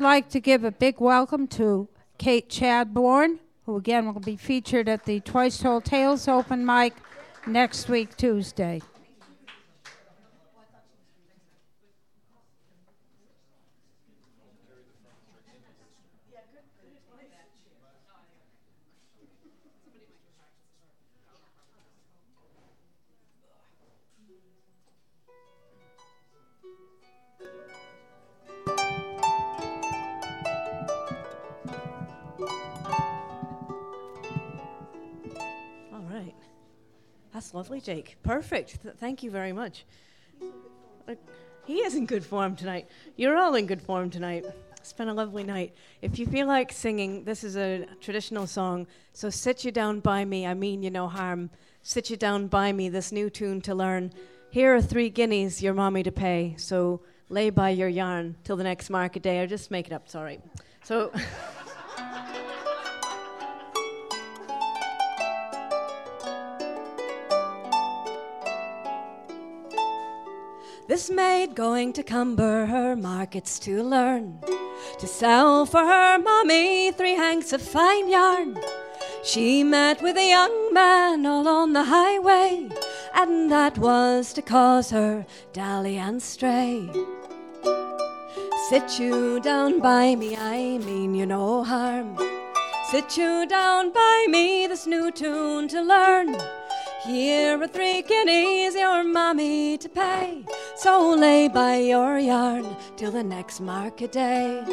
like to give a big welcome to Kate Chadbourne, who again will be featured at the Twice Told Tales open mic next week, Tuesday. That's lovely, Jake. Perfect. Thank you very much. He is in good form tonight. You're all in good form tonight. It's been a lovely night. If you feel like singing, this is a traditional song. So sit you down by me, I mean you no harm. Sit you down by me, this new tune to learn. Here are 3 guineas your mommy to pay. So lay by your yarn till the next market day. Or just make it up, sorry. So... This maid going to Cumber her markets to learn, to sell for her mommy 3 hanks of fine yarn. She met with a young man all on the highway, and that was to cause her dally and stray. Sit you down by me, I mean you no harm. Sit you down by me, this new tune to learn. Here are 3 guineas your mommy to pay. So lay by your yarn till the next market day.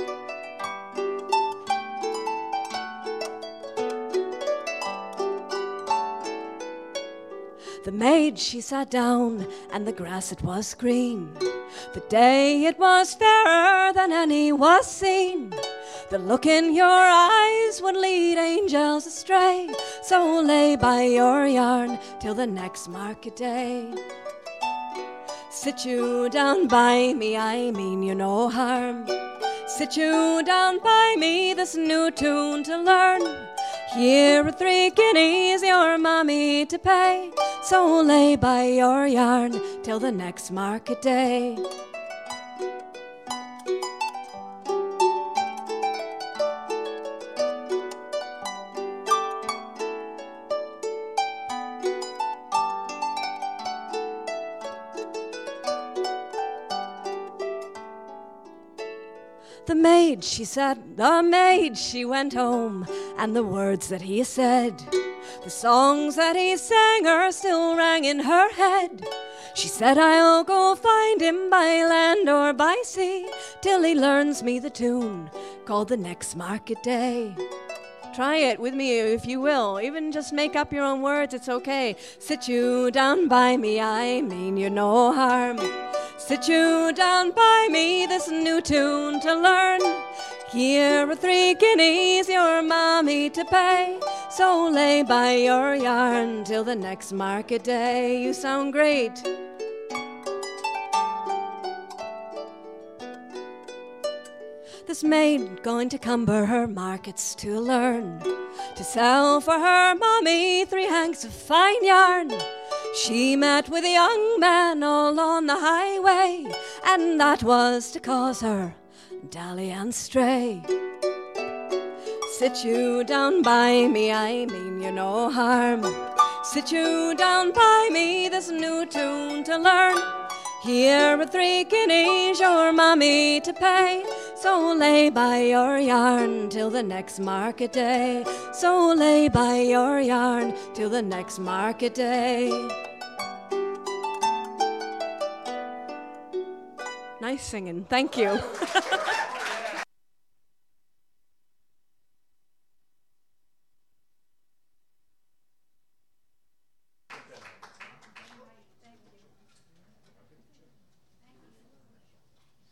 The maid she sat down, and the grass it was green. The day it was fairer than any was seen. The look in your eyes would lead angels astray. So lay by your yarn till the next market day. Sit you down by me, I mean you no harm. Sit you down by me, this new tune to learn. Here are 3 guineas your mommy to pay. So lay by your yarn till the next market day. The maid, she said, the maid, she went home, and the words that he said, the songs that he sang her still rang in her head. She said, I'll go find him by land or by sea, till he learns me the tune called the next market day. Try it with me if you will. Even just make up your own words, it's okay. Sit you down by me, I mean you no harm. Sit you down by me, this new tune to learn. Here are 3 guineas your mommy to pay. So lay by your yarn till the next market day. You sound great. This maid going to Cumber her markets to learn, to sell for her mommy 3 hanks of fine yarn. She met with a young man all on the highway, and that was to cause her dally and stray. Sit you down by me, I mean you no harm. Sit you down by me, this new tune to learn. Here are 3 guineas your mommy to pay. So lay by your yarn till the next market day. So lay by your yarn till the next market day. Nice singing, thank you.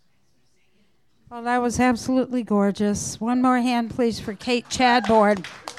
Well, that was absolutely gorgeous. One more hand, please, for Kate Chadbourne.